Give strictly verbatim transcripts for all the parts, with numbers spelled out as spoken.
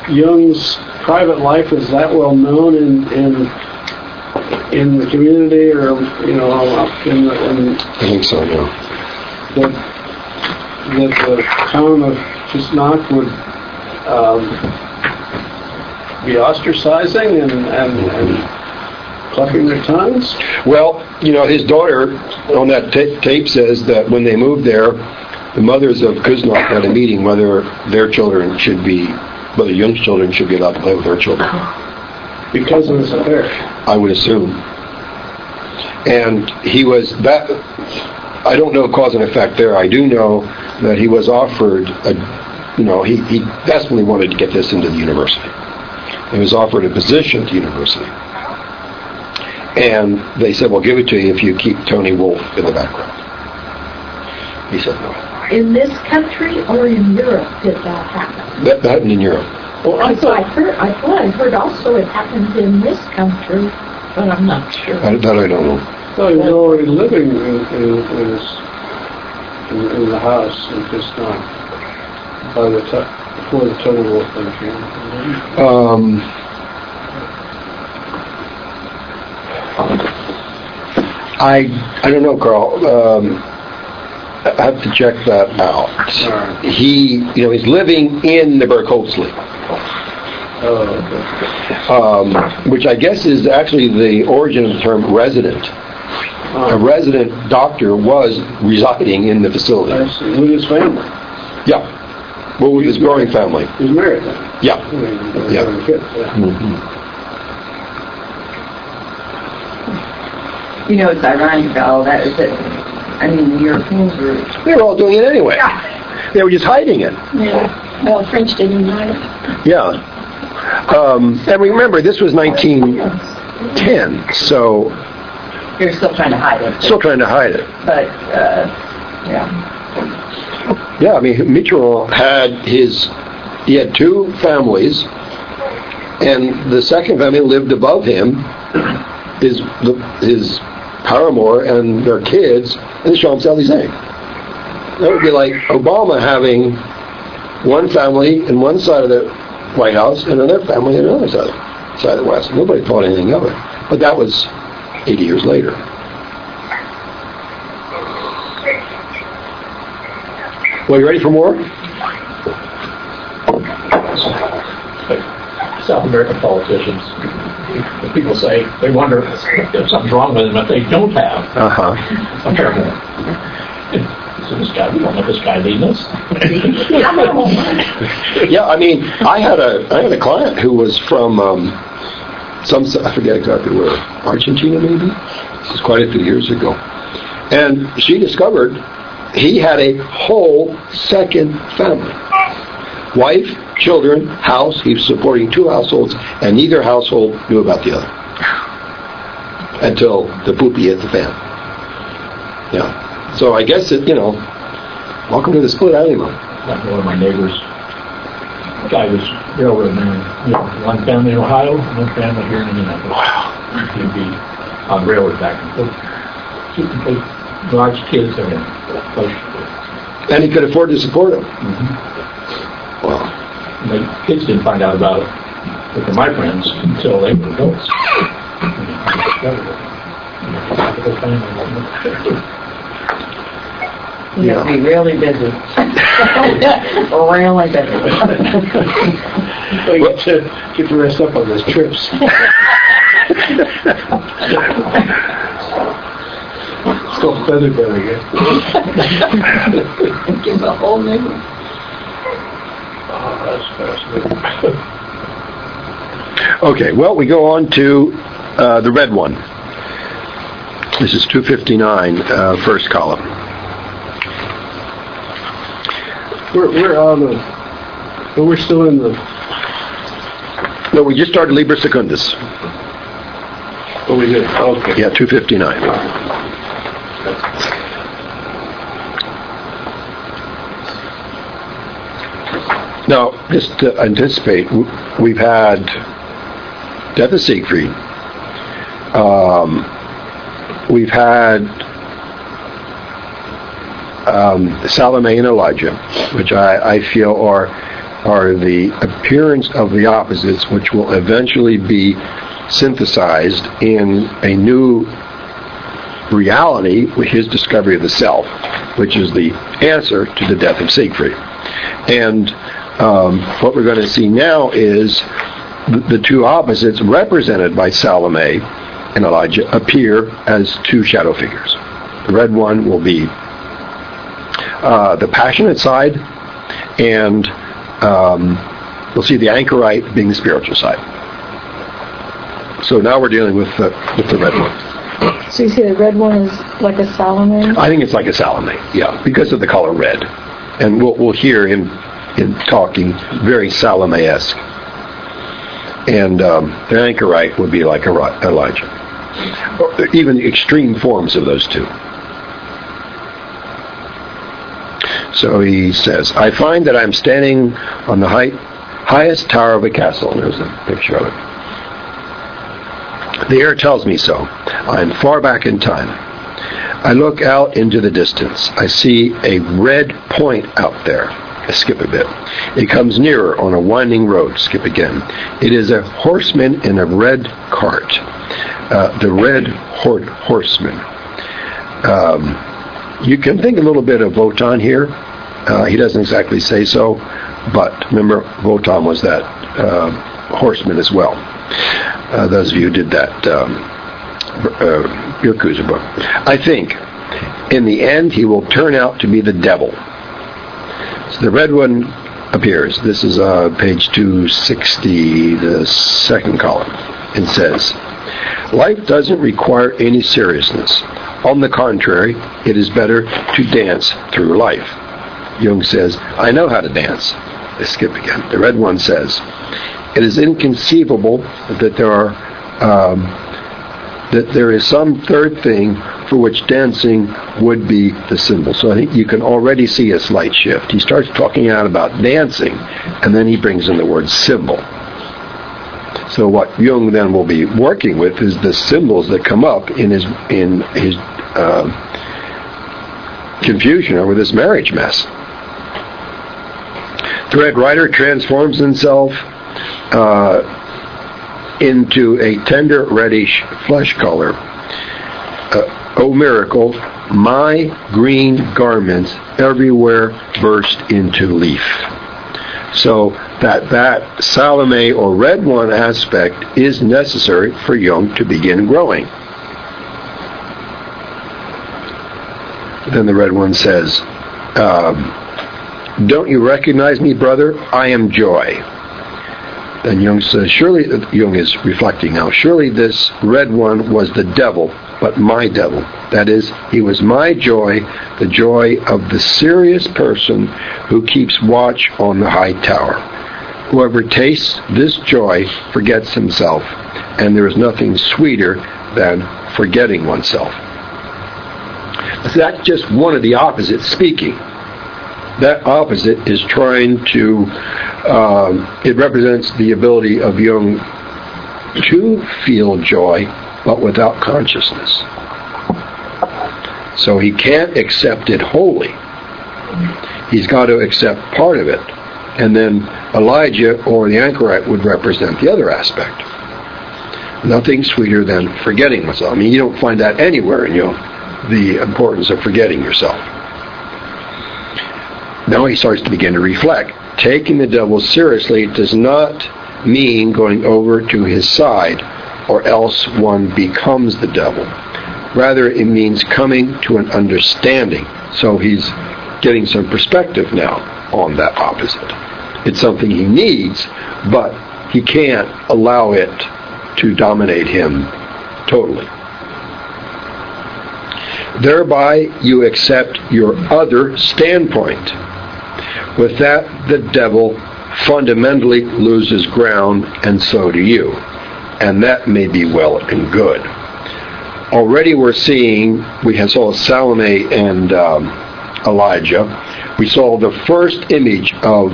Jung's private life is that well known in in in the community, or you know, in the, in I think so. Yeah. That that the town of Küsnacht would um, be ostracizing and and. and clucking their tongues? Well, you know, his daughter on that ta- tape says that when they moved there, the mothers of Küsnacht had a meeting whether their children should be, whether Jung's children should be allowed to play with their children. Because of this affair? I would assume. And he was, that, I don't know cause and effect there. I do know that he was offered, a, you know, he, he desperately wanted to get this into the university. He was offered a position at the university. And they said, "We'll give it to you if you keep Tony Wolff in the background." He said no. In this country or in Europe did that happen? That, that happened in Europe. Well, I so thought I heard, I thought I heard also it happened in this country, but I'm not sure. I, that I don't know. Well, he was already living in, in, in, his, in, in the house in Küsnacht by the t- before the Tony Wolff thing came. Um. I I don't know, Carl. Um, I have to check that out. He, you know, he's living in the Berkholzli, Oh, okay. um, which I guess is actually the origin of the term resident. A resident doctor was residing in the facility. I see. With his family. Yeah. Well, with his growing family. He's married then. Yeah. I mean, he's Yeah. having kids, yeah. Mm-hmm. You know, it's ironic about all that is that, I mean, the Europeans were... They were all doing it anyway. Yeah. They were just hiding it. Yeah. Well, French didn't either. Yeah. Um, and remember, this was nineteen ten, so... They're still trying to hide it. Still trying to hide it. But, uh, yeah. Yeah, I mean, Mitterrand had his... He had two families, and the second family lived above him, his, the, his paramour and their kids in the Champs-Élysées. That would be like Obama having one family in one side of the White House and another family in another side, side of the West. Nobody thought anything of it. But that was eighty years later. Well, you ready for more? South American politicians, people say they wonder if something's wrong with them if they don't have Uh-huh. a paramour. So this guy, we don't let this guy lead us. Yeah, I mean, I had a I had a client who was from um, some I forget exactly where, Argentina maybe. This is quite a few years ago, and she discovered he had a whole second family, wife, children, house. He was supporting two households, and neither household knew about the other until the poopy hit the fan. Yeah. So I guess it, you know, welcome to the split animal. Like one of my neighbors, a guy was railroad man, you know, one family in Ohio, one family here in Indianapolis. Wow. He'd be on railroad back and forth. Keeping big, large kids there. And he could afford to support them. Mm-hmm. Wow. And the kids didn't find out about it, but they're my friends, until they were adults. You have to be really busy. really busy. Well, you get to, get to rest up on those trips. Still feathered there again. Give a whole new... Oh, that's fascinating. Okay, well, we go on to uh, the red one. This is two fifty-nine, uh, first column. We're, we're out of, but we're still in the... No, we just started Liber Secundus. Oh, we did, okay. Yeah, two fifty-nine. Now, just to anticipate, w- we've had Death of Siegfried. Um, we've had um, Salome and Elijah, which I, I feel are are the appearance of the opposites, which will eventually be synthesized in a new reality with his discovery of the self, which is the answer to the death of Siegfried. And um, what we're going to see now is the, the two opposites represented by Salome and Elijah appear as two shadow figures. The red one will be uh, the passionate side, and um, we'll see the anchorite being the spiritual side. So now we're dealing with the, with the red one. So you see the red one is like a Salome? I think it's like a Salome, yeah, because of the color red. And we'll, we'll hear him in talking very Salome-esque. And um, the anchorite would be like Elijah. Even the extreme forms of those two. So he says, I find that I'm standing on the height, highest tower of a castle. And there's a picture of it. The air tells me so. I'm far back in time. I look out into the distance. I see a red point out there. I skip a bit. It comes nearer on a winding road. Skip again. It is a horseman in a red cart. Uh, the red hor- horseman. Um, you can think a little bit of Wotan here. Uh, he doesn't exactly say so, but remember, Wotan was that uh, horseman as well. Uh, those of you who did that um, uh, Yakuza book. I think, in the end, he will turn out to be the devil. So the red one appears. This is uh, page two sixty, the second column. It says, life doesn't require any seriousness. On the contrary, it is better to dance through life. Jung says, I know how to dance. I skip again. The red one says, it is inconceivable that there are um, that there is some third thing for which dancing would be the symbol. So I think you can already see a slight shift. He starts talking out about dancing, and then he brings in the word symbol. So what Jung then will be working with is the symbols that come up in his in his uh, confusion over this marriage mess. The Red Rider transforms himself uh, into a tender reddish flesh color. Uh, oh miracle, my green garments everywhere burst into leaf. So that that Salome or red one aspect is necessary for Jung to begin growing. Then the red one says, um, don't you recognize me, brother? I am joy. Then Jung says, surely, Jung is reflecting now, surely this red one was the devil, but my devil. That is, he was my joy, the joy of the serious person who keeps watch on the high tower. Whoever tastes this joy forgets himself, and there is nothing sweeter than forgetting oneself. So that's just one of the opposites speaking. That opposite is trying to, um, it represents the ability of Jung to feel joy, but without consciousness. So he can't accept it wholly. He's got to accept part of it. And then Elijah or the anchorite would represent the other aspect. Nothing sweeter than forgetting myself. I mean, you don't find that anywhere in Jung, the importance of forgetting yourself. Now he starts to begin to reflect. Taking the devil seriously does not mean going over to his side, or else one becomes the devil. Rather, it means coming to an understanding. So he's getting some perspective now on that opposite. It's something he needs, but he can't allow it to dominate him totally. Thereby, you accept your other standpoint. With that, the devil fundamentally loses ground, and so do you. And that may be well and good. Already we're seeing, we saw Salome and um, Elijah. We saw the first image of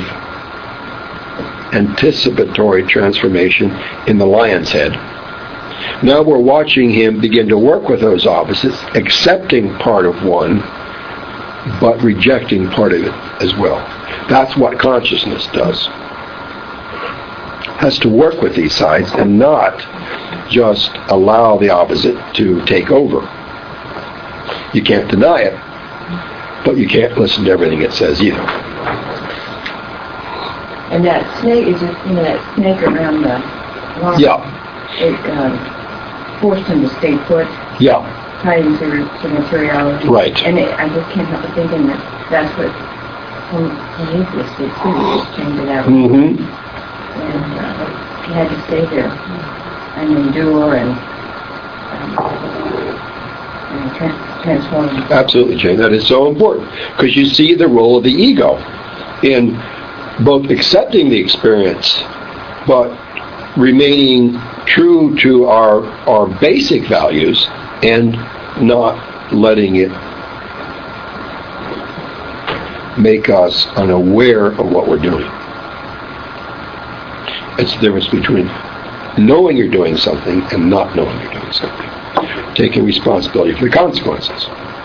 anticipatory transformation in the lion's head. Now we're watching him begin to work with those opposites, accepting part of one, but rejecting part of it as well. That's what consciousness does. has to work with these sides and not just allow the opposite to take over. You can't deny it, but you can't listen to everything it says either. And that snake is just, you know, that snake around the line. Yeah. It um, forced him to stay put, Yeah. tied into to materiality. Right. And it, I just can't help but thinking that that's what Prometheus did too. He just changed it out. Mm-hmm. And uh, he had to stay there and endure and, um, and tra- transform himself. Absolutely, Jane. That is so important because you see the role of the ego in both accepting the experience, but remaining true to our our basic values and not letting it make us unaware of what we're doing. It's the difference between knowing you're doing something and not knowing you're doing something. Taking responsibility for the consequences.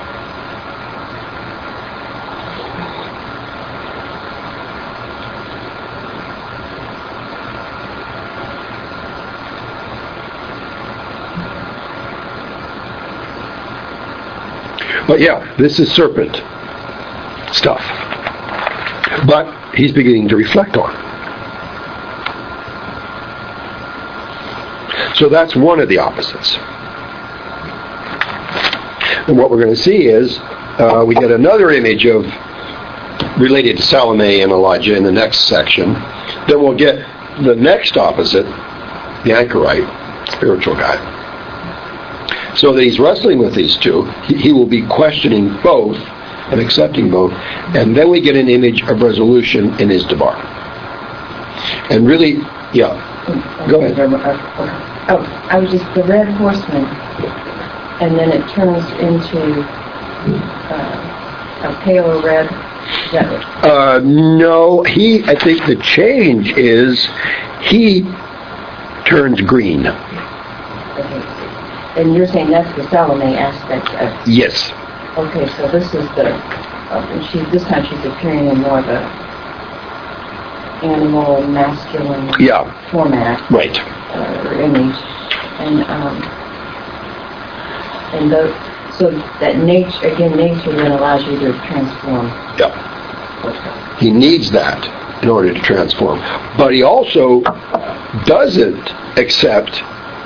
But yeah, this is serpent stuff. But he's beginning to reflect on it. So that's one of the opposites. And what we're going to see is uh, we get another image of related to Salome and Elijah in the next section. Then we'll get the next opposite, the anchorite, spiritual guy. So that he's wrestling with these two. He, he will be questioning both and accepting both. And then we get an image of resolution in Izdubar. And really, yeah. Go ahead. Oh, I was just the red horseman, and then it turns into uh, a paler red. Is that it? Uh, no, he. I think the change is he turns green. Okay. And you're saying that's the Salome aspect of. Yes. Okay, so this is the. Uh, she this time she's appearing in more of a animal, masculine Yeah. format. Right. Uh, or image, and um, and the, so that nature again, nature then allows you to transform. Yeah. Okay. He needs that in order to transform, but he also doesn't accept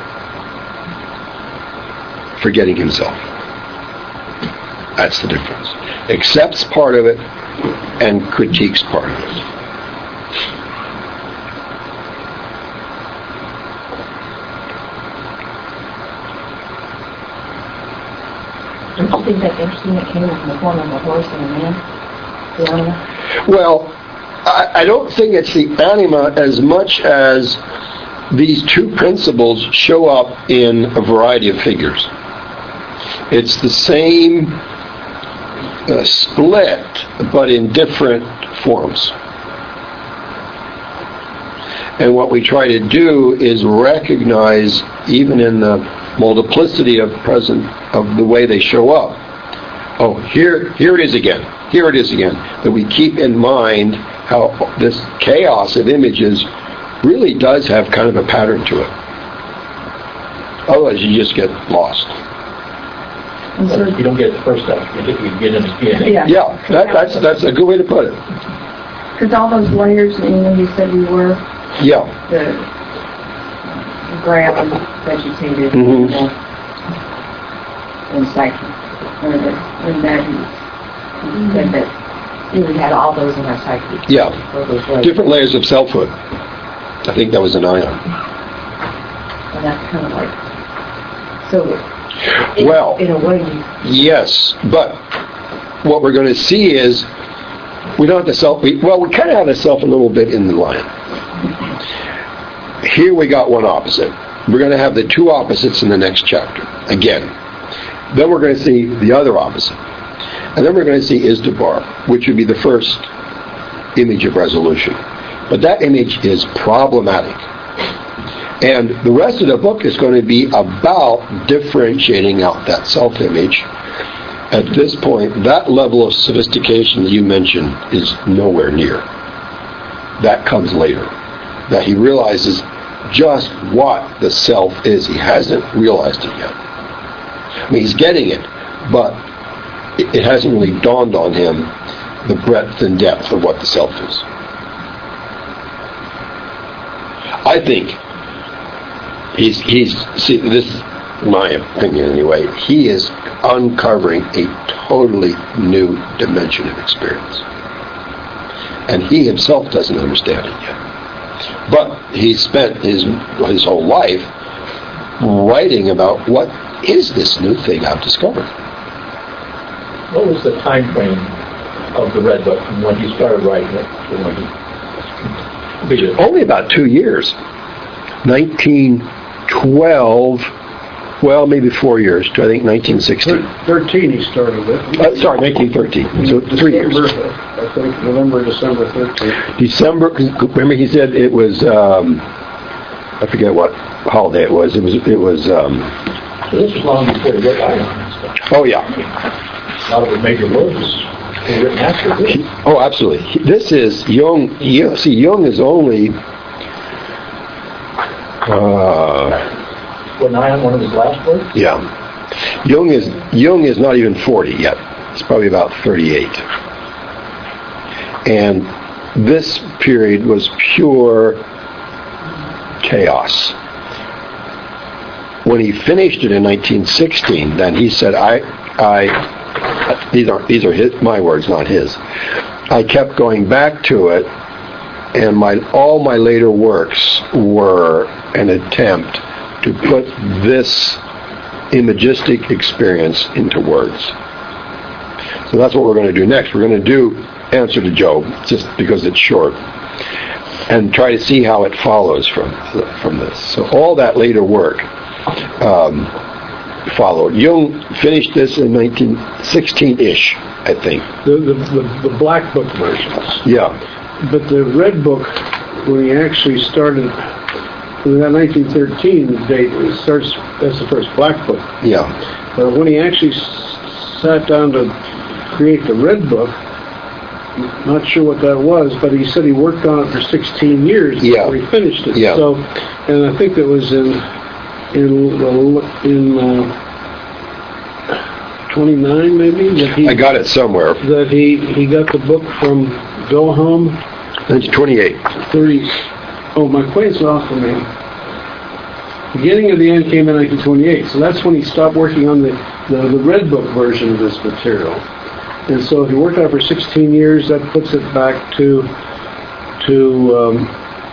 forgetting himself. That's the difference. Accepts part of it and critiques part of it. Don't you think that's interesting? It came in the form of a horse and a man, the animal? Well, I, I don't think it's the anima as much as these two principles show up in a variety of figures. It's the same uh, split, but in different forms. And what we try to do is recognize, even in the multiplicity of present of the way they show up. Oh, here, here it is again. Here it is again. That we keep in mind how this chaos of images really does have kind of a pattern to it. Otherwise, you just get lost. And so, You don't get the first stuff, you get, you get in the D N A. yeah, Yeah, that, that's that's a good way to put it. because all those layers, you know, you said we were Yeah. the ground, vegetated, Mhm. and, and psyche. Or the, and that he, he said that we had all those in our psyche. Yeah. All those layers. Different layers of selfhood. I think that was an ion. And that's kind of like, so, in, Well, in a way, you, yes, but what we're going to see is we don't have the self. We, well, we kind of have the self a little bit in the lion. Here we got one opposite. We're going to have the two opposites in the next chapter again. Then we're going to see the other opposite, and then we're going to see Izdubar, which would be the first image of resolution. But that image is problematic. And the rest of the book is going to be about differentiating out that self-image. At this point, that level of sophistication that you mentioned is nowhere near. That comes later. that he realizes just what the self is. He hasn't realized it yet. I mean, he's getting it, but it, it hasn't really dawned on him the breadth and depth of what the self is. I think he's, he's see, this is my opinion anyway, he is uncovering a totally new dimension of experience. And he himself doesn't understand it yet. But he spent his his whole life writing about what is this new thing I've discovered. What was the time frame of the Red Book from when he started writing it to when he completed it? Only about two years. nineteen twelve, well, maybe four years, to I think nineteen sixteen. Thirteen he started it. Uh, sorry, nineteen thirteen. So three years. December, I think November, December thirteenth. December, remember he said it was, um, I forget what holiday it was. It was, it was, um, So this was long before he wrote Ion and stuff. oh yeah. A lot of the major works were written after this. Oh, absolutely. He- This is Jung, you see, Jung is only, uh, Wasn't Ion one of his last works? yeah. Jung is, Jung is not even forty yet. It's probably about thirty-eight. And this period was pure chaos. When he finished it in nineteen sixteen, then he said, I, I, these are, these are his, my words, not his. I kept going back to it, and my, all my later works were an attempt to put this imagistic experience into words. So that's what we're going to do next. We're going to do Answer to Job, just because it's short, and try to see how it follows from from this. So all that later work um, followed. Jung finished this in nineteen sixteen-ish, I think. The, the, the, the Black Book versions. Yeah. But the Red Book, when he actually started, in that nineteen thirteen date, it starts, that's the first Black Book. Yeah. But when he actually s- sat down to create the Red Book, not sure what that was, but he said he worked on it for sixteen years Yeah. before he finished it. Yeah. So, and I think that was in in in uh, twenty-nine maybe that he I got it somewhere. that he he got the book from Wilhelm nineteen twenty-eight. thirty. Oh, my point's off for me. Beginning of the End came in nineteen twenty-eight, so that's when he stopped working on the, the, the Red Book version of this material. And so if he worked on it for sixteen years, that puts it back to, to um,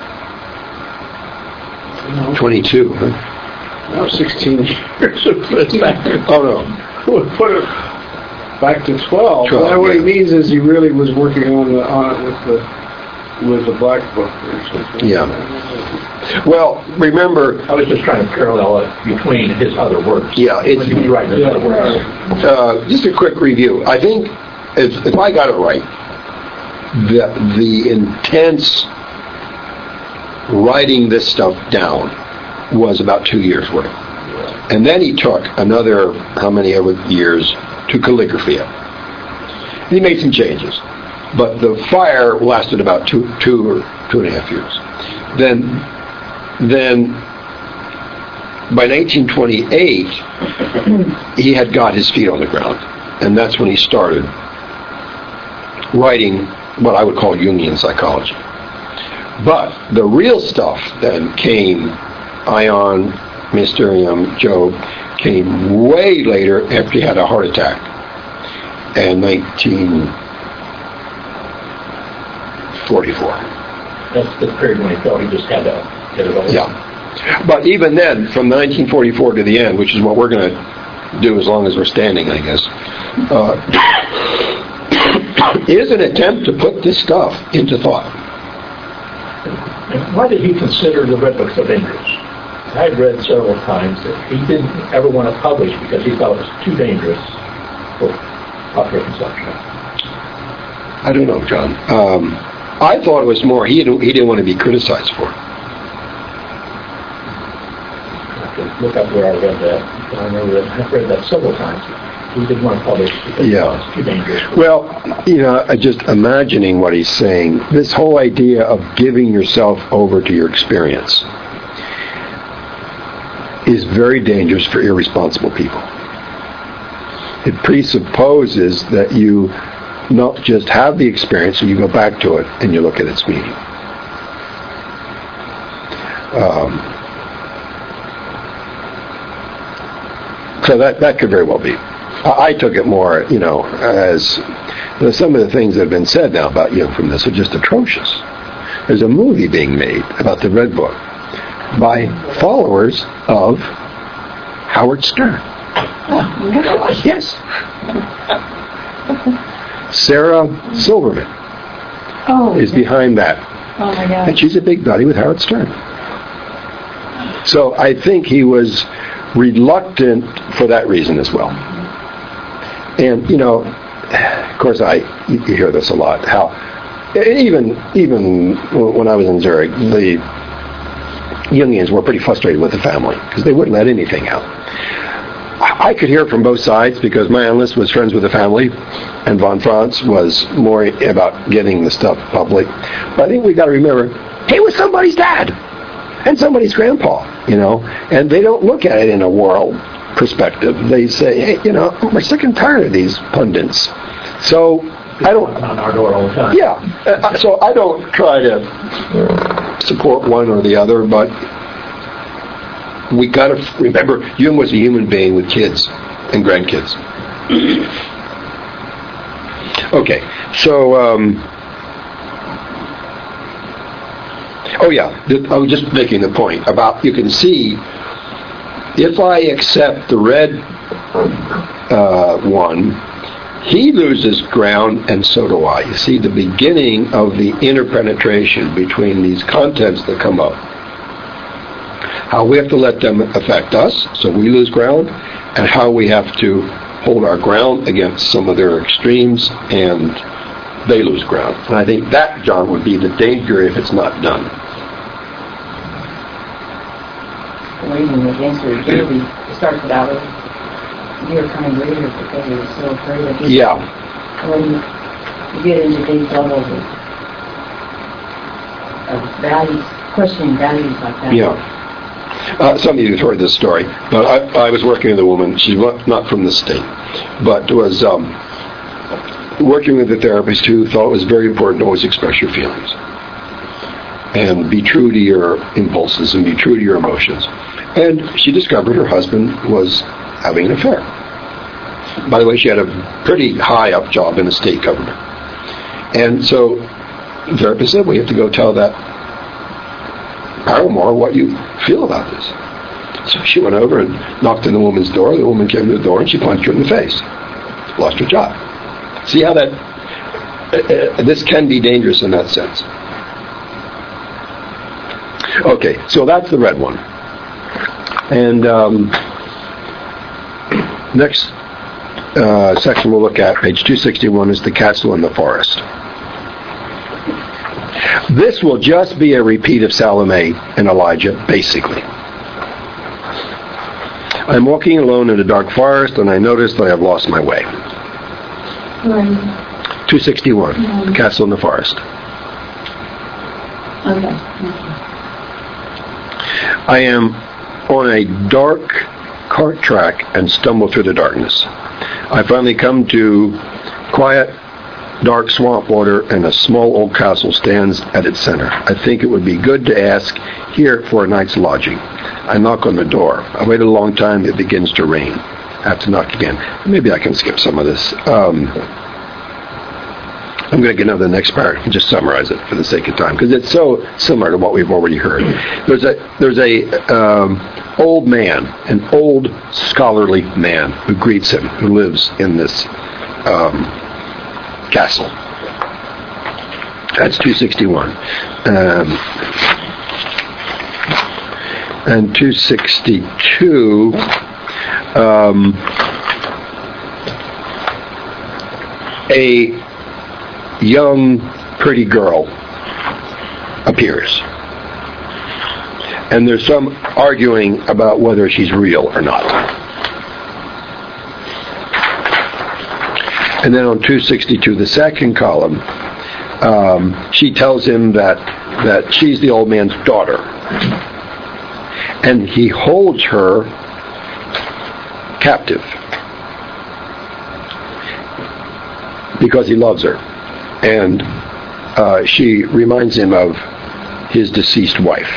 no, twenty-two. Huh? no, sixteen years. Put it back to, Oh, no. put it back to twelve. twelve, That what yeah. he means is he really was working on, the, on it with the, with the Black Book version. Yeah. Well, remember, I was just trying to parallel it between his other works. Yeah, it's- When he was writing his Yeah. other works. uh, just a quick review. I think, if, if I got it right, the, the intense writing this stuff down was about two years' worth. And then he took another, how many ever years, to calligraphy it. He made some changes. But the fire lasted about two, two or two and a half years. Then, then by nineteen twenty-eight, he had got his feet on the ground, and that's when he started writing what I would call Jungian psychology. But the real stuff then came, Ion, Mysterium, Job, came way later after he had a heart attack in nineteen forty-four. That's the period when he felt he just had to get it over. Yeah. But even then, from nineteen forty-four to the end, which is what we're going to do as long as we're standing, I guess, uh, is an attempt to put this stuff into thought. And why did he consider the Red Book so dangerous? I've read several times that he didn't ever want to publish because he thought it was too dangerous for popular consumption. I don't know, John. Um, I thought it was more he didn't, he didn't want to be criticized for it. look up where I read that. And I remember that I've read that several times. We didn't want to publish because Yeah. it's too dangerous. Well, you know, I just imagining what he's saying, this whole idea of giving yourself over to your experience is very dangerous for irresponsible people. It presupposes that you not just have the experience, and you go back to it and you look at its meaning. Um, so that that could very well be. I, I took it more, you know, as you know, some of the things that have been said now about Jung from this are just atrocious. There's a movie being made about the Red Book by followers of Howard Stern. Yes. Sarah Silverman Oh, is behind that. oh my God. And she's a big buddy with Howard Stern. So I think he was reluctant for that reason as well. And, you know, of course, I you hear this a lot, how even even when I was in Zurich, the Jungians were pretty frustrated with the family because they wouldn't let anything out. I could hear it from both sides because my analyst was friends with the family and von Franz was more about getting the stuff public. But I think we got to remember, he was somebody's dad and somebody's grandpa, you know, and they don't look at it in a world perspective. They say, hey, you know, we're sick and tired of these pundits. So I don't... On our door all the time. Yeah, uh, so I don't try to support one or the other, but we got to remember, Jung was a human being with kids and grandkids. Okay, so, um, oh yeah, th- I was just making the point about, you can see, if I accept the red uh, one, he loses ground, and so do I. You see the beginning of the interpenetration between these contents that come up. How we have to let them affect us, so we lose ground, and how we have to hold our ground against some of their extremes, and they lose ground. And I think that, John, would be the danger if it's not done. Reading the answer to David, it starts with out of your kind reader because he was so afraid of it. Yeah. When you get into these levels of, of values, questioning values like that. Yeah. Uh, some of you have heard this story, but I, I was working with a woman, she's not from the state, but was um, working with a therapist who thought it was very important to always express your feelings and be true to your impulses and be true to your emotions. And she discovered her husband was having an affair. By the way, she had a pretty high up job in the state government. And so the therapist said, well, you have to go tell that paramour what you feel about this. So she went over and knocked on the woman's door. The woman came to the door and she punched her in the face. Lost her job. See how that, uh, this can be dangerous in that sense. Okay, so that's the red one. And um, next uh, section we'll look at, page two sixty-one, is the castle in the forest. This will just be a repeat of Salome and Elijah, basically. I'm walking alone in a dark forest, and I notice that I have lost my way. Right. two sixty-one, Yeah. the castle in the forest. Okay. I am on a dark cart track and stumble through the darkness. I finally come to quiet, dark swamp water, and a small old castle stands at its center. I think it would be good to ask here for a night's lodging. I knock on the door. I wait a long time. It begins to rain. I have to knock again. Maybe I can skip some of this. Um, I'm going to get into the next part and just summarize it for the sake of time, because it's so similar to what we've already heard. There's a there's a um, old man, an old scholarly man who greets him, who lives in this um, castle. That's two sixty-one. Um, and two sixty-two, um, a young, pretty girl appears. and there's some arguing about whether she's real or not. And then on two sixty-two, the second column, um, she tells him that that she's the old man's daughter, and he holds her captive because he loves her, and uh, she reminds him of his deceased wife.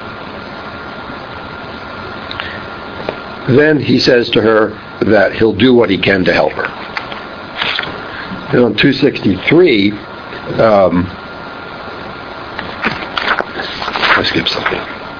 Then he says to her that he'll do what he can to help her. And on two sixty-three, um, I skipped something.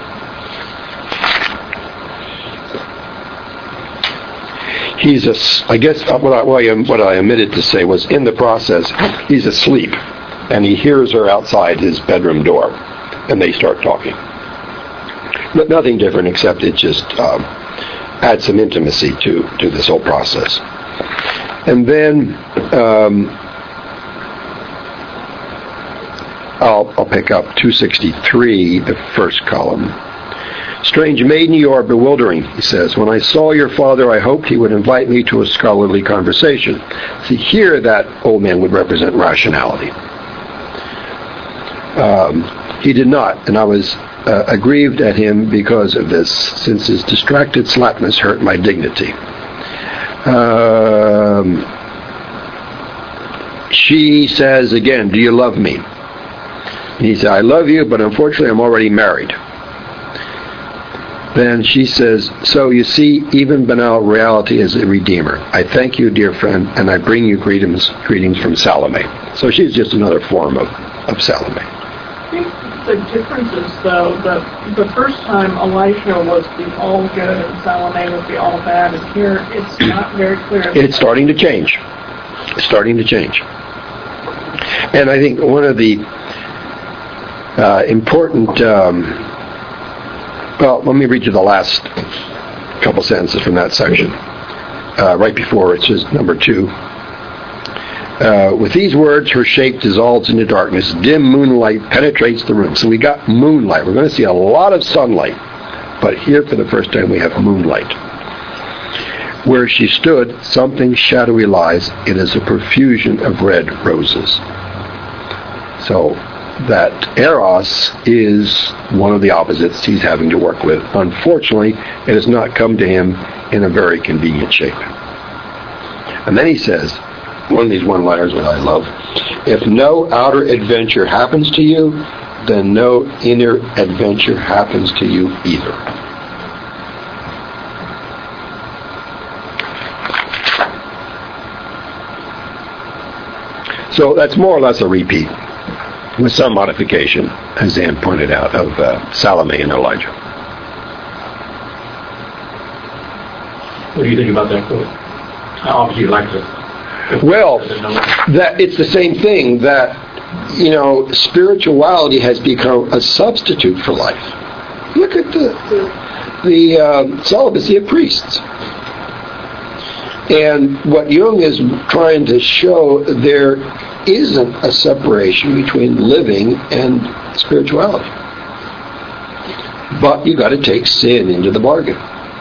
He's a, I guess what I, what I what I omitted to say was in the process, he's asleep, and he hears her outside his bedroom door, and they start talking. But nothing different, except it just um, adds some intimacy to, to this whole process. And then um, I'll, I'll pick up two sixty-three, the first column. Strange maiden, you are bewildering, he says. When I saw your father, I hoped he would invite me to a scholarly conversation. See, here that old man would represent rationality. Um, he did not, and I was uh, aggrieved at him because of this, since his distracted slackness hurt my dignity. Um, she says again, do you love me? And he said, I love you, but unfortunately I'm already married. Then she says, so you see, even banal reality is a redeemer. I thank you, dear friend, and I bring you greetings, greetings from Salome. So she's just another form of, of Salome. I think the difference is, though, that the first time Elijah was the all good and Salome was the all bad, and here it's not very clear. It's starting to change. It's starting to change. And I think one of the uh, important... Um, well, let me read you the last couple sentences from that section. Uh, right before it says number two. Uh, with these words, her shape dissolves into darkness. Dim moonlight penetrates the room. So we got moonlight. We're going to see a lot of sunlight. But here, for the first time, we have moonlight. Where she stood, something shadowy lies. It is a profusion of red roses. So that Eros is one of the opposites he's having to work with. Unfortunately, it has not come to him in a very convenient shape. And then he says, one of these one-liners that I love, if no outer adventure happens to you, then no inner adventure happens to you either. So that's more or less a repeat, with some modification, as Ann pointed out, of uh, Salome and Elijah. What do you think about that quote? Obviously you like it. Well, that it's the same thing, that, you know, spirituality has become a substitute for life. Look at the, the, the uh, celibacy of priests. And what Jung is trying to show, there isn't a separation between living and spirituality. But you got to take sin into the bargain.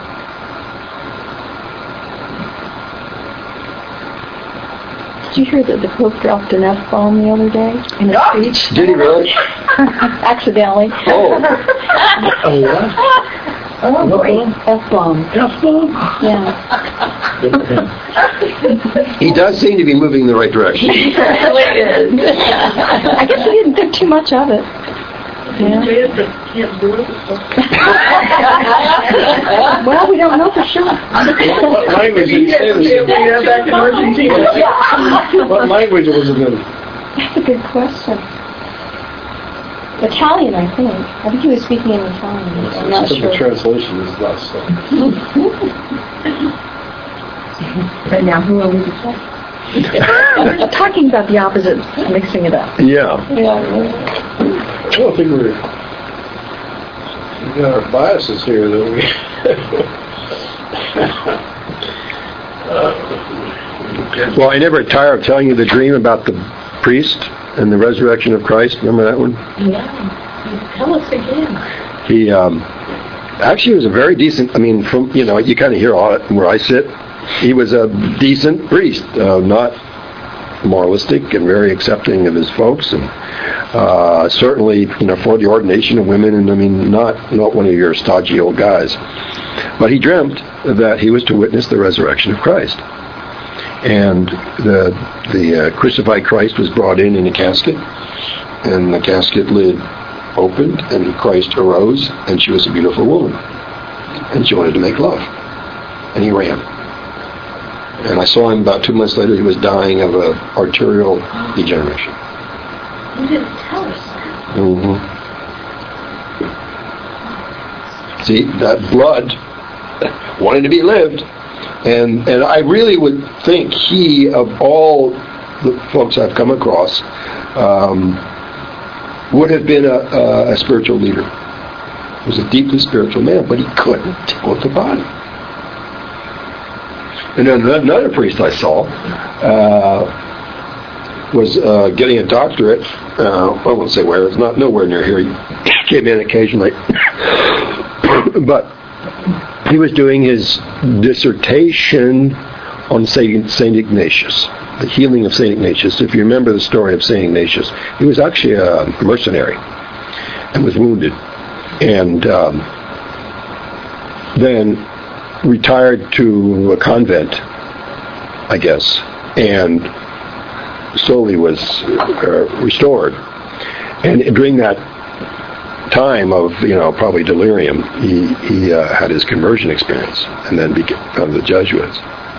Did you hear that the Pope dropped an F-bomb the other day in a speech? Did he really? Accidentally. Oh. Oh, what? Oh, boy. F-bomb. F-bomb? Yeah. Good for him. He does seem to be moving in the right direction. He really is. I guess he didn't think too much of it. Yeah. Well, we don't know for sure. What language did he say this in? back in Argentina. What language was it in? That's a good question. Italian, I think. I think he was speaking in Italian. I'm not Some of sure. the translation is less so. But now who are we to say? We're just talking about the opposites, mixing it up. Yeah. Yeah. I don't think we're... We got our biases here, don't we? Well, I never tire of telling you the dream about the priest and the resurrection of Christ. Remember that one? Yeah. Tell us again. He um, Actually, he was a very decent, I mean, from, you know, you kind of hear all it where I sit. He was a decent priest, uh, not moralistic and very accepting of his folks, and uh, certainly, you know, for the ordination of women, and I mean, not, not one of your stodgy old guys. But he dreamt that he was to witness the resurrection of Christ. And the the uh, crucified Christ was brought in in a casket, and the casket lid opened, and Christ arose, and she was a beautiful woman. And she wanted to make love. And he ran. And I saw him about two months later. He was dying of a arterial degeneration. You didn't tell us that. Mm-hmm. See, that blood wanted to be lived. And and I really would think he, of all the folks I've come across, um, would have been a, a, a spiritual leader. He was a deeply spiritual man, but he couldn't deal with the body. And then another priest I saw uh, was uh, getting a doctorate. Uh, I won't say where. It's not nowhere near here. He came in occasionally, but he was doing his dissertation on Saint Saint Ignatius, the healing of Saint Ignatius. If you remember the story of Saint Ignatius, he was actually a mercenary and was wounded, and um, then retired to a convent, I guess, and slowly was uh, restored. And during that time of, you know, probably delirium, he, he uh, had his conversion experience and then became the Jesuits.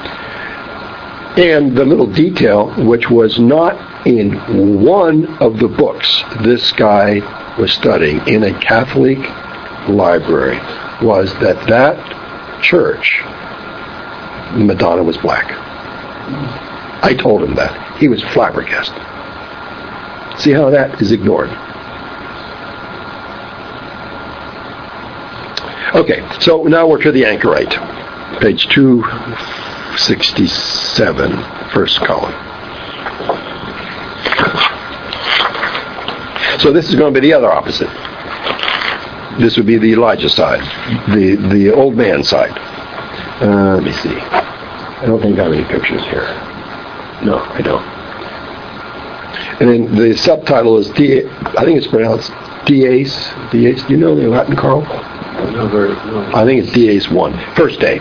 And the little detail, which was not in one of the books this guy was studying in a Catholic library, was that that church, Madonna was black. I told him that. He was flabbergasted. See how that is ignored. Okay, so now we're to the anchorite. Page two sixty-seven, first column. So this is going to be the other opposite. This would be the Elijah side, the the old man side. Uh, let me see. I don't think I have any pictures here. No, I don't. And then the subtitle is, D, I think it's pronounced Dies. Dies. Do you know the Latin, Carl? No, very, no. I think it's Dies one. First day.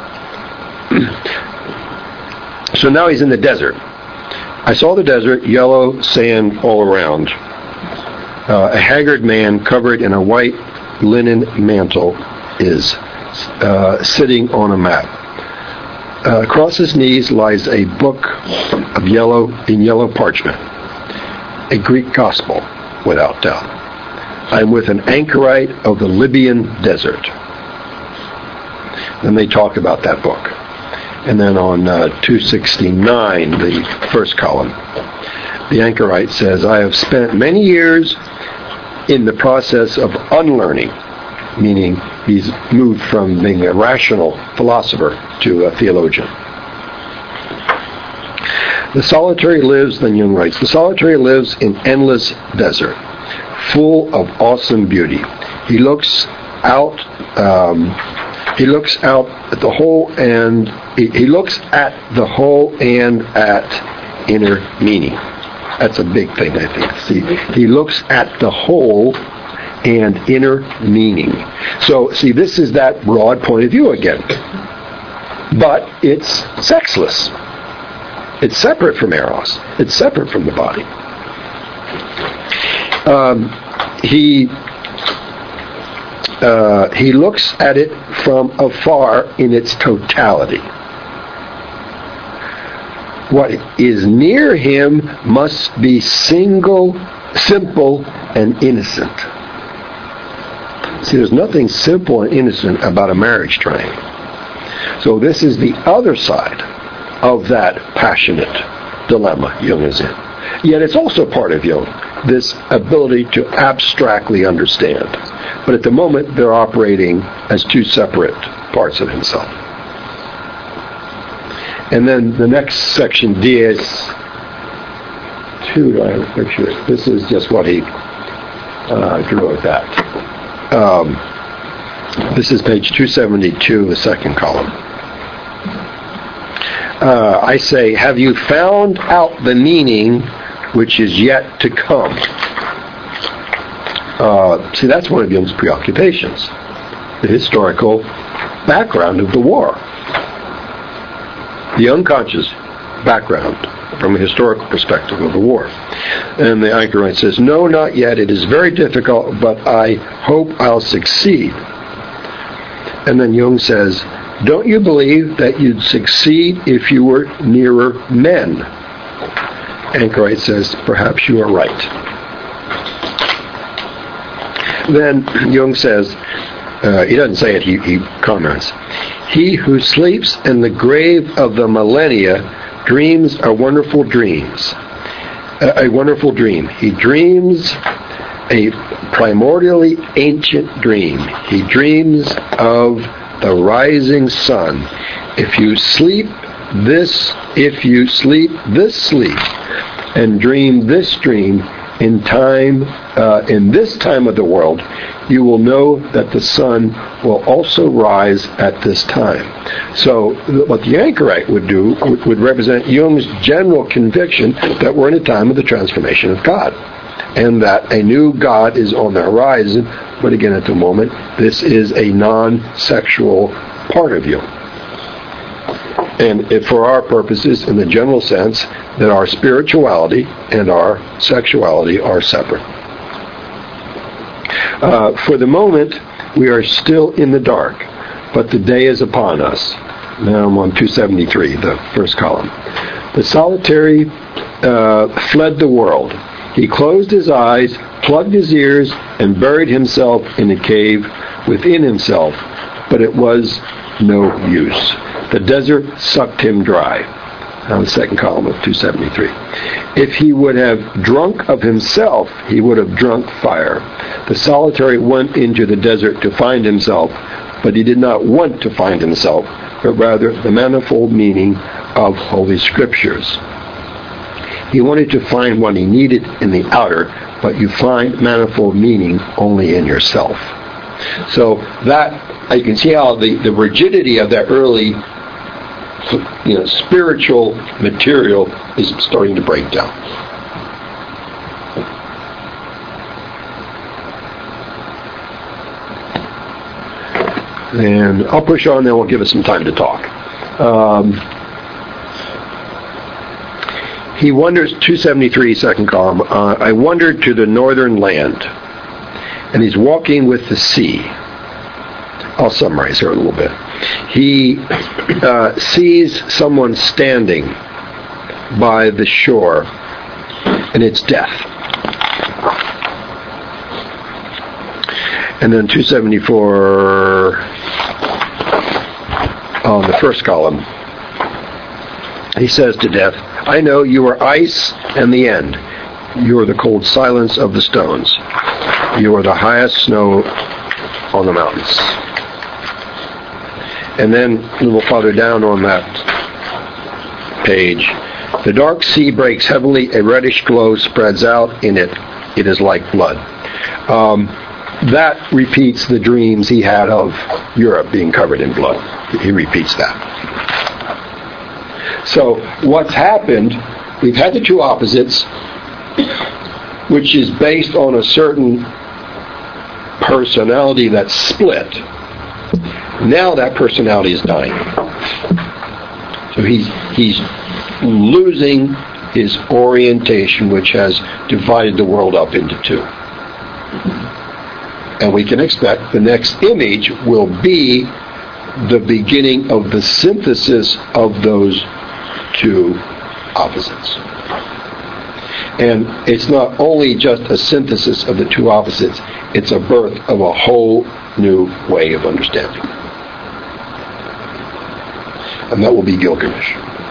So now he's in the desert. I saw the desert, yellow sand all around. Uh, a haggard man covered in a white linen mantle is uh, sitting on a mat. Uh, across his knees lies a book of yellow in yellow parchment, a Greek gospel, without doubt. I am with an anchorite of the Libyan desert. Then they talk about that book. And then on uh, two sixty-nine, the first column, the anchorite says, I have spent many years in the process of unlearning, meaning he's moved from being a rational philosopher to a theologian. The solitary lives, then Jung writes, the solitary lives in endless desert, full of awesome beauty. He looks out, um, he looks out at the whole and, he, he looks at the whole and at inner meaning. That's a big thing, I think. See, he looks at the whole and inner meaning. So, see, this is that broad point of view again. But it's sexless. It's separate from Eros. It's separate from the body. Um, he uh, he looks at it from afar in its totality. What is near him must be single, simple, and innocent. See, there's nothing simple and innocent about a marriage triangle. So this is the other side of that passionate dilemma Jung is in. Yet it's also part of Jung, this ability to abstractly understand. But at the moment, they're operating as two separate parts of himself. And then the next section, Dies two, do I have a picture? This is just what he uh, drew at that. Um, This is page two seventy-two, the second column. Uh, I say, have you found out the meaning which is yet to come? Uh, see, that's one of Jung's preoccupations, the historical background of the war, the unconscious background from a historical perspective of the war. And the anchorite says, no, not yet. It is very difficult, but I hope I'll succeed. And then Jung says, don't you believe that you'd succeed if you were nearer men? Anchorite says, perhaps you are right. Then Jung says, uh, he doesn't say it, he, he comments, he who sleeps in the grave of the millennia dreams a wonderful dreams, a, a wonderful dream. He dreams a primordially ancient dream. He dreams of the rising sun. If you sleep this, if you sleep this sleep, and dream this dream in time, uh, in this time of the world, you will know that the sun will also rise at this time. So what the anchorite would do would, would represent Jung's general conviction that we're in a time of the transformation of God, and that a new God is on the horizon, but again at the moment, this is a non-sexual part of you. And if for our purposes, in the general sense, that our spirituality and our sexuality are separate. Uh, for the moment, we are still in the dark, but the day is upon us. Now I'm on two seventy-three, the first column. The solitary uh, fled the world. He closed his eyes, plugged his ears, and buried himself in a cave within himself, but it was no use. The desert sucked him dry. On the second column of two seventy-three. If he would have drunk of himself, he would have drunk fire. The solitary went into the desert to find himself, but he did not want to find himself, but rather the manifold meaning of Holy Scriptures. He wanted to find what he needed in the outer, but you find manifold meaning only in yourself. So that, you can see how the, the rigidity of that early you know, spiritual material is starting to break down. And I'll push on, then we'll give us some time to talk. Um, he wanders, two seventy-three, second column, uh, I wandered to the northern land, and he's walking with the sea. I'll summarize here a little bit. He uh, sees someone standing by the shore, and it's death. And then two seventy-four on the first column, he says to death, I know you are ice and the end. You are the cold silence of the stones. You are the highest snow on the mountains. And then a little farther down on that page, the dark sea breaks heavily, a reddish glow spreads out in it. It is like blood. Um, that repeats the dreams he had of Europe being covered in blood. He repeats that. So what's happened, we've had the two opposites, which is based on a certain personality that's split. Now that personality is dying. So he's he's losing his orientation, which has divided the world up into two. And we can expect the next image will be the beginning of the synthesis of those two opposites. And it's not only just a synthesis of the two opposites, it's a birth of a whole new way of understanding. And that will be Gilgamesh.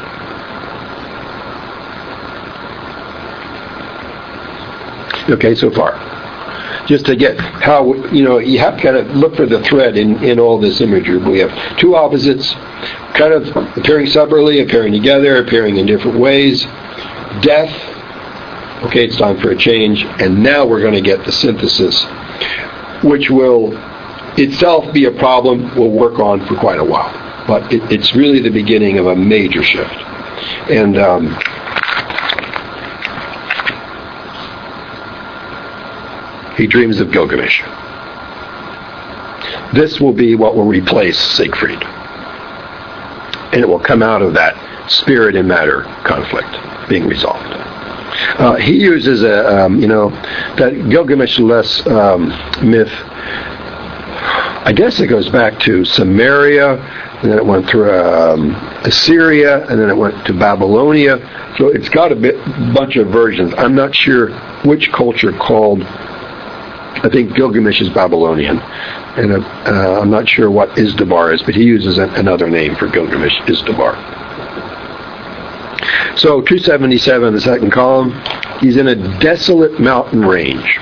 Okay, so far. Just to get how, you know, you have to kind of look for the thread in, in all this imagery. We have two opposites, kind of appearing separately, appearing together, appearing in different ways. Death, okay, it's time for a change, and now we're going to get the synthesis, which will itself be a problem we'll work on for quite a while. But it, it's really the beginning of a major shift. And um, he dreams of Gilgamesh. This will be what will replace Siegfried. And it will come out of that spirit and matter conflict being resolved. Uh, he uses a, um, you know, that Gilgamesh-less um, myth, I guess it goes back to Samaria, and then it went through um, Assyria, and then it went to Babylonia. So it's got a bit, bunch of versions. I'm not sure which culture called, I think Gilgamesh is Babylonian, and uh, uh, I'm not sure what Izdubar is, but he uses an, another name for Gilgamesh, Izdubar. So two seventy-seven, the second column, he's in a desolate mountain range.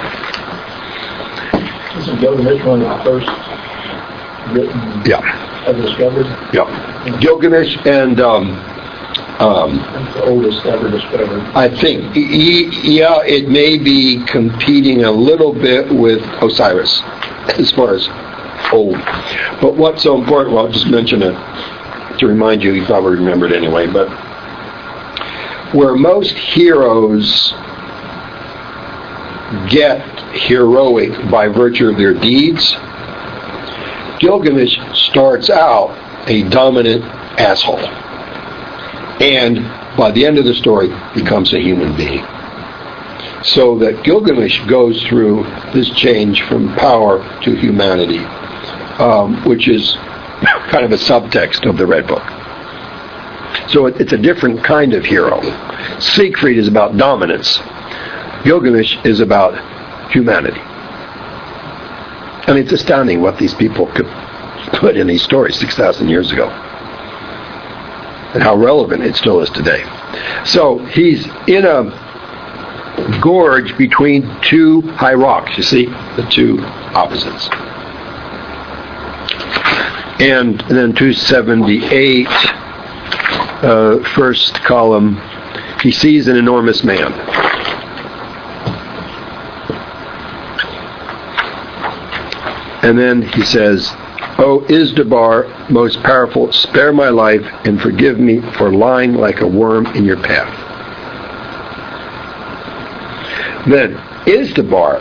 Isn't Gilgamesh one of the first written, Yeah. ever discovered? Yeah. Gilgamesh and um, um, That's the oldest ever discovered. I think, he, yeah, it may be competing a little bit with Osiris as far as old. But what's so important, well, I'll just mention it to remind you, you probably remembered anyway, but where most heroes get heroic by virtue of their deeds, Gilgamesh starts out a dominant asshole. And by the end of the story, becomes a human being. So that Gilgamesh goes through this change from power to humanity, um, which is kind of a subtext of the Red Book. So it, it's a different kind of hero. Siegfried is about dominance. Gilgamesh is about humanity. I mean, it's astounding what these people could put in these stories six thousand years ago. And how relevant it still is today. So he's in a gorge between two high rocks, you see, the two opposites. And then two seventy-eight, uh, first column, he sees an enormous man. And then he says, "O Izdubar, most powerful, spare my life and forgive me for lying like a worm in your path." Then Izdubar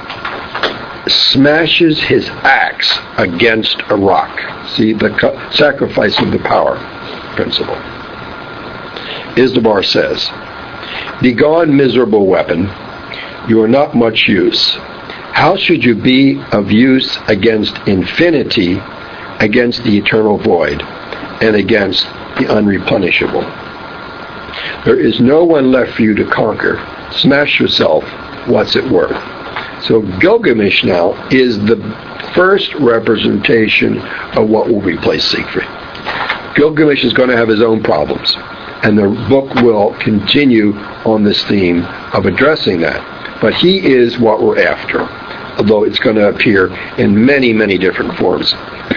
smashes his axe against a rock. See, the co- sacrifice of the power principle. Izdubar says, "Begone, miserable weapon, you are not much use. How should you be of use against infinity, against the eternal void, and against the unreplenishable? There is no one left for you to conquer. Smash yourself. What's it worth?" So Gilgamesh now is the first representation of what will replace Siegfried. Gilgamesh is going to have his own problems, and the book will continue on this theme of addressing that. But he is what we're after, although it's going to appear in many, many different forms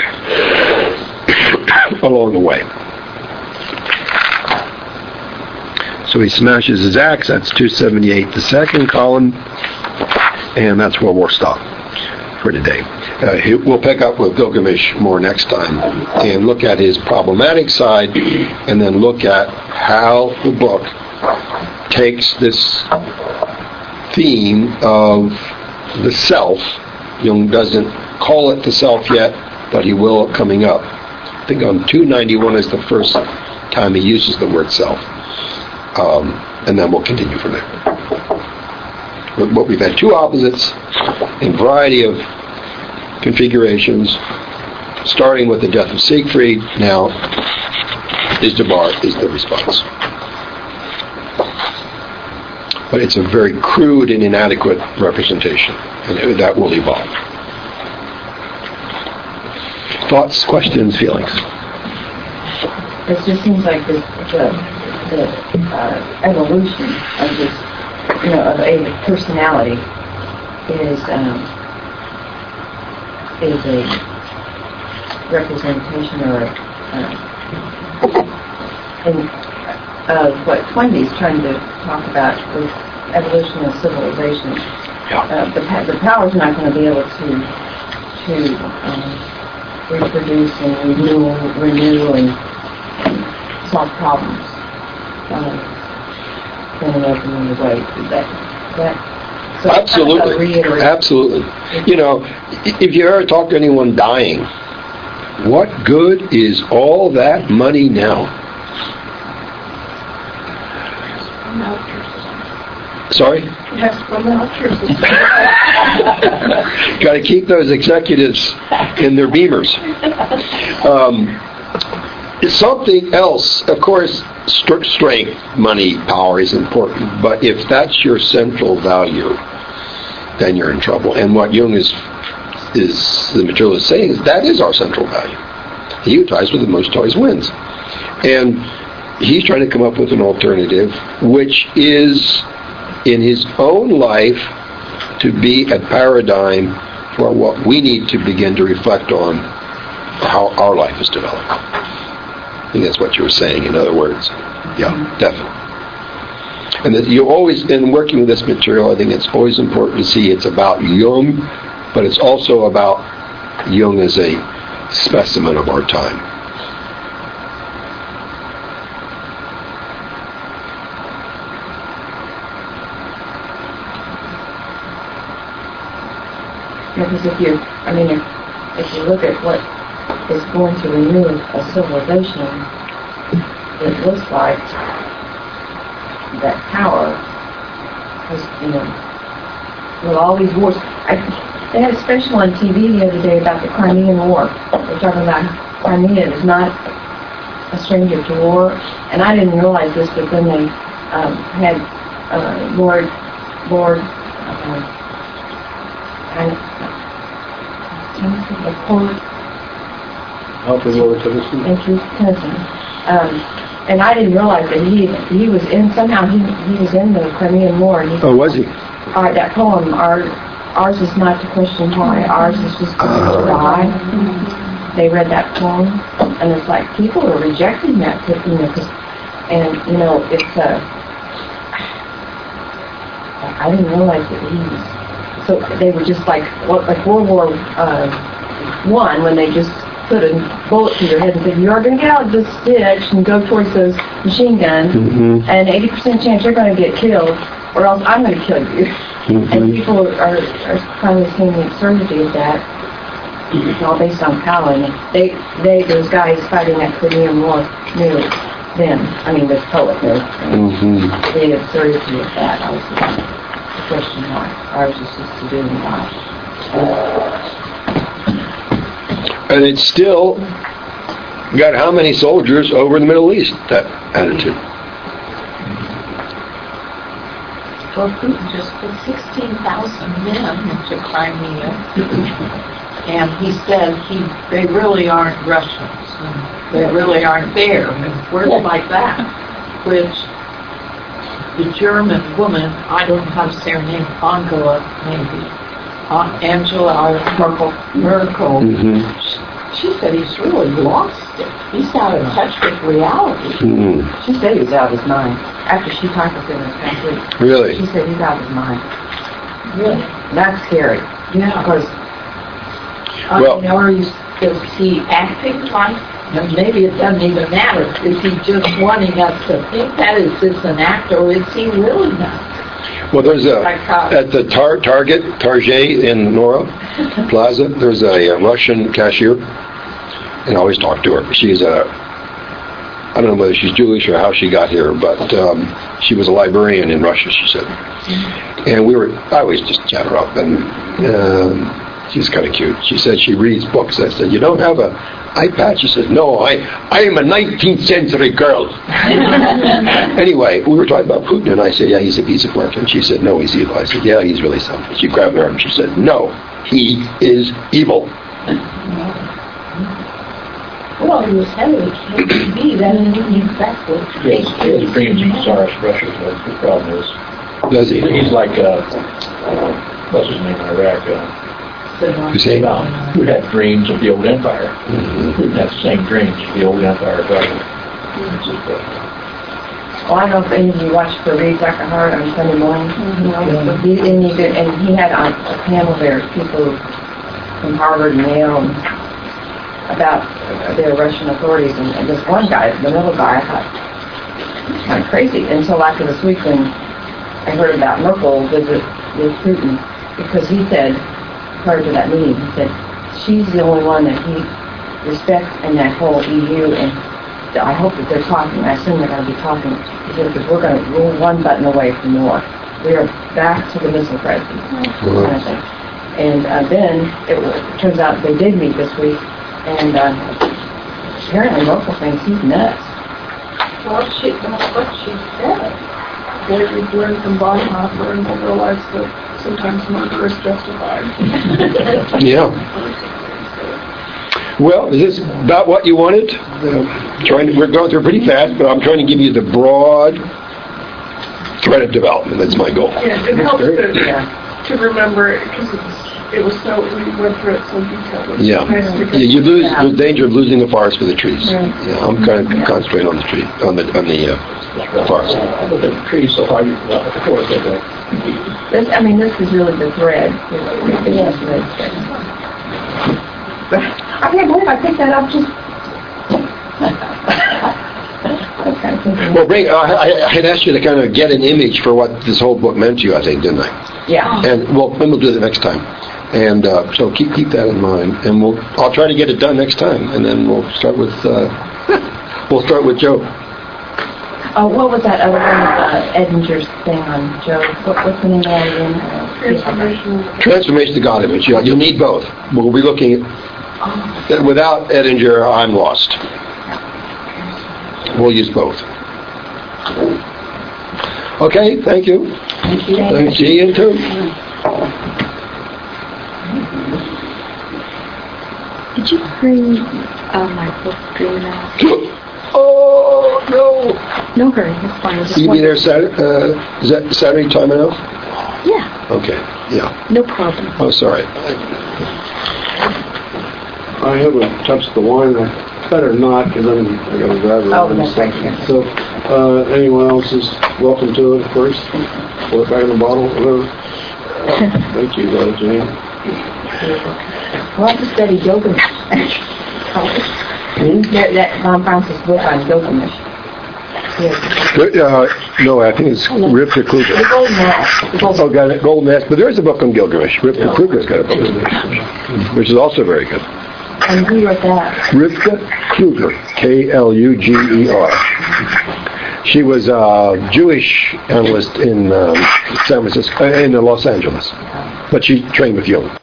along the way. So he smashes his axe. That's two seventy-eight, the second column, and that's where we'll stop for today. Uh, he, we'll pick up with Gilgamesh more next time and look at his problematic side, and then look at how the book takes this theme of the self. Jung doesn't call it the self yet, but he will coming up. I think on two ninety-one is the first time he uses the word self. Um, and then we'll continue from there. But we've had two opposites in a variety of configurations, starting with the death of Siegfried. Now, Izdubar is the response. But it's a very crude and inadequate representation, and that will evolve. Thoughts, questions, feelings? It just seems like this, the, the uh, evolution of this, you know, of a personality is um, is a representation or uh, and of what Toynbee is trying to talk about with evolution of civilization. Yeah. Uh, the, the power's not going to be able to to to um, reproduce and renew, renew and solve problems um, in an open way. That, that, so Absolutely. Absolutely. You know, if you ever talk to anyone dying, what good is all that money now? Sorry? Yes, from the Got to keep those executives in their beamers. Um, something else, of course, st- strength, money, power is important, but if that's your central value, then you're in trouble. And what Jung is, is the material is saying is that is our central value. He who ties with the most toys wins. And he's trying to come up with an alternative, which is in his own life to be a paradigm for what we need to begin to reflect on how our life is developed. I think that's what you were saying, in other words. Yeah, definitely. And that you always, in working with this material, I think it's always important to see it's about Jung, but it's also about Jung as a specimen of our time. Because if you, I mean, if, if you look at what is going to renew a civilization, it looks like that power has, you know, with all these wars. I, they had a special on T V the other day about the Crimean War. They're talking about Crimea is not a stranger to war, and I didn't realize this, but then they um, had uh, Lord Lord. Uh, And, of course, Alfred Lord Tennyson. thank you, Tennyson. Um, and I didn't realize that he he was in somehow he he was in the Crimean War. He, Oh, was he? All right, that poem, our, ours is not to question why, ours is just to Uh. die. They read that poem, and it's like people are rejecting that, you know, 'cause, and you know, it's uh, I didn't realize that he was. So they were just like, what, like World War uh, One, when they just put a bullet to your head and said, you're going to get out of this ditch and go towards those machine guns, Mm-hmm. and eighty percent chance you're going to get killed, or else I'm going to kill you. Mm-hmm. And people are, are finally seeing the absurdity of that. It's all based on power. And they, they, those guys fighting that Crimean War knew then. I mean, this poet knew. Mm-hmm. The absurdity of that. I was question why. Ours is just to do and die. And it's still got how many soldiers over in the Middle East, that attitude? Well, Putin just put sixteen thousand men into Crimea. And he said he, they really aren't Russians. They really aren't there. And words like that, which the German woman, I don't know how to say her name, Angela, maybe, uh, Angela Merkel, Merkel. Mm-hmm. She, she said he's really lost it. He's out of touch with reality. Mm-hmm. She said he was out of his mind. After she talked with him last week, Really? she said he's out of his mind. Really? That's scary. Yeah. Because, Uh, Well- you know, or is, is he acting like, and maybe it doesn't even matter, is he just wanting us to think that? Is this an act, or is he really not? Well, there's a, Like how- at the tar, Target, Target in Nora Plaza, there's a, a Russian cashier, and I always talk to her. She's a, I don't know whether she's Jewish or how she got here, but um, she was a librarian in Russia, she said. And we were, I always just chat her up, and um, she's kind of cute. She said she reads books. I said, you don't have a iPad? She said, no, I, I am a nineteenth century girl. Anyway, we were talking about Putin, and I said, yeah, he's a piece of work. And she said, no, he's evil. I said, yeah, he's really something. She grabbed her arm and she said, no, he is evil. Well, he was heavily K G B, that is exactly. Yes, he has dreams of Tsarist Russia, but the problem is, Does he? he's like, uh, what's his name in Iraq, uh, Hussein? Saddam, who had dreams of the old empire. Who had the same dreams of the old empire of Russia. It's just, uh, well, I don't know if any of you watched the Read Doctor Hart on Sunday morning. You know, he, and, he did, and he had on a panel there people from Harvard and Yale and about the Russian authorities. And, and this one guy, the middle guy, I thought, he's kind of crazy. Until after this week when I heard about Merkel visit with Putin, because he said, prior to that meeting, he said, she's the only one that he respects in that whole E U, and I hope that they're talking. I assume they're going to be talking. He said, because we're going to, we're one button away from war. We are back to the missile crisis. Mm-hmm. Kind of thing. And uh, then it, was, it turns out they did meet this week, and uh, apparently Merkel thinks he's nuts. Well, she, what she said. Boy, we've learned from Bonhoeffer and we'll realize that sometimes murder is justified. Yeah. Well, is this about what you wanted? Uh, trying to, we're going through pretty fast, but I'm trying to give you the broad thread of development. That's my goal. Yeah, it helps to, to remember it because it's, it was so, we went through it so detailed. Yeah. Nice Yeah, you lose the danger of losing the forest for the trees. Yeah, I'm kind of concentrating on the tree, on the on the uh, forest. I look at the trees so far, you, well, of course, they're the, This, I mean, this is really the thread. Yes, thread. I can't believe I picked that up just. Well, bring. Uh, I, I had asked you to kind of get an image for what this whole book meant to you, I think, didn't I? Yeah. And well, then we'll do it next time. And uh, so keep keep that in mind, and we'll. I'll try to get it done next time, and then we'll start with. Uh, we'll start with Joe. Oh, what was that other one, uh, Edinger's thing on Joe? What, what's the name of that again? Transformation. Transformation to God image. Yeah, you'll need both. We'll be looking at. Without Edinger, I'm lost. We'll use both. Okay, thank you. Thank you. Thank you. See you too. Did you bring uh, my book, Dream Now? Oh, no. No hurry, it's fine. Just Will you be one- there Saturday? Uh, is that Saturday time enough? Yeah, Okay, yeah. no problem. Oh, sorry. I haven't touched the wine. I better not, because I'm I got to drive Oh, around. that's right. Yeah. So, uh, anyone else is welcome to it first. Pour it back in the bottle, whatever. Thank you, uh, Jane. We'll have to study Gilgamesh. that, that Von Francis book on Gilgamesh. Yes. Uh, no, I think it's Rivka The Kruger. Golden Axe. The Golden Oh, got it. Golden Axe. But there is a book on Gilgamesh. Rivka Kruger's got a book on Gilgamesh, which is also very good. And who wrote that? Rivka Kruger, K L U G E R. She was a Jewish analyst in um, San Francisco, in Los Angeles, but she trained with Jung.